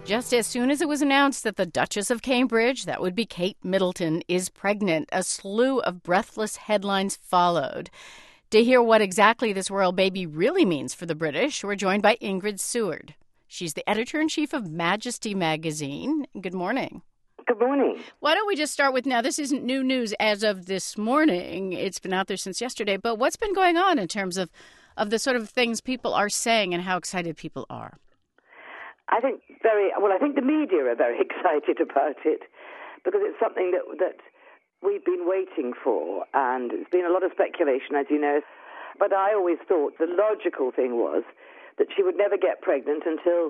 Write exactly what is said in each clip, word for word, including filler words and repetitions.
Just as soon as it was announced that the Duchess of Cambridge, that would be Kate Middleton, is pregnant, a slew of breathless headlines followed. To hear what exactly this royal baby really means for the British, we're joined by Ingrid Seward. She's the editor-in-chief of Majesty magazine. Good morning. Good morning. Why don't we just start with, now this isn't new news as of this morning. It's been out there since yesterday. But what's been going on in terms of, of the sort of things people are saying and how excited people are? I think very, well, I think the media are very excited about it because it's something that that we've been waiting for, and it's been a lot of speculation, as you know. But I always thought the logical thing was that she would never get pregnant until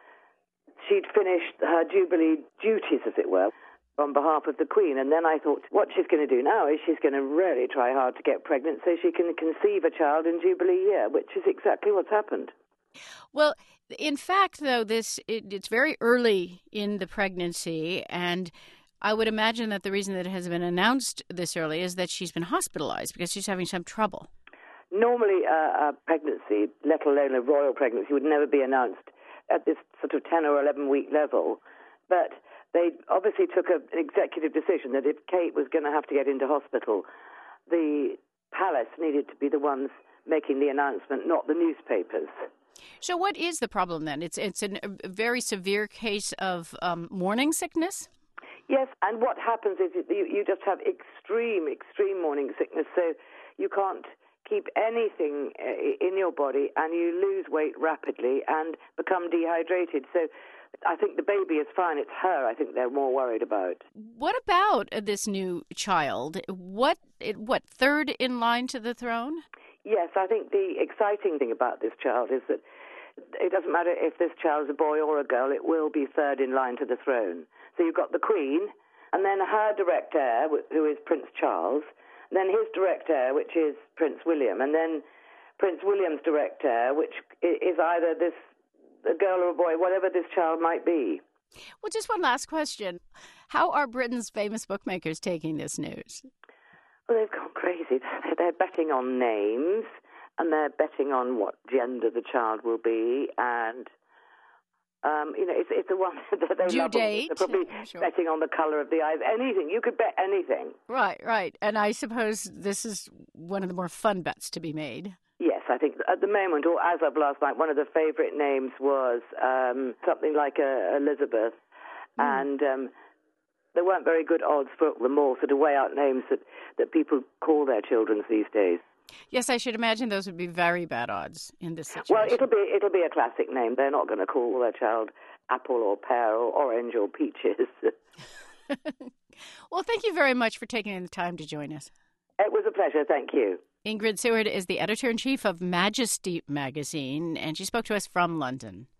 she'd finished her Jubilee duties, as it were, on behalf of the Queen. And then I thought, what she's going to do now is she's going to really try hard to get pregnant so she can conceive a child in Jubilee year, which is exactly what's happened. Well, in fact, though, this it, it's very early in the pregnancy, and I would imagine that the reason that it has been announced this early is that she's been hospitalized because she's having some trouble. Normally, uh, a pregnancy, let alone a royal pregnancy, would never be announced at this sort of ten or eleven-week level. But they obviously took a, an executive decision that if Kate was going to have to get into hospital, the palace needed to be the ones making the announcement, not the newspapers. So what is the problem then? It's it's an, a very severe case of um, morning sickness? Yes, and what happens is you, you just have extreme, extreme morning sickness, so you can't keep anything in your body and you lose weight rapidly and become dehydrated. So I think the baby is fine. It's her I think they're more worried about. What about this new child? What, what third in line to the throne? Yes, I think the exciting thing about this child is that it doesn't matter if this child is a boy or a girl, it will be third in line to the throne. So you've got the Queen, and then her direct heir, who is Prince Charles, and then his direct heir, which is Prince William, and then Prince William's direct heir, which is either this a girl or a boy, whatever this child might be. Well, just one last question. How are Britain's famous bookmakers taking this news? Well, they've gone crazy. They're betting on names, and they're betting on what gender the child will be, and um, you know, it's it's the one that they Due love. date. They're probably sure. betting on the colour of the eyes. Anything you could bet anything. Right, right. And I suppose this is one of the more fun bets to be made. Yes, I think at the moment, or as of last night, one of the favourite names was um, something like uh, Elizabeth, mm. and. Um, There weren't very good odds for the more sort of way out names that, that people call their children these days. Yes, I should imagine those would be very bad odds in this situation. Well, it'll be it'll be a classic name. They're not going to call their child Apple or Pear or Orange or Peaches. Well, thank you very much for taking the time to join us. It was a pleasure. Thank you. Ingrid Seward is the editor-in-chief of Majesty magazine, and she spoke to us from London.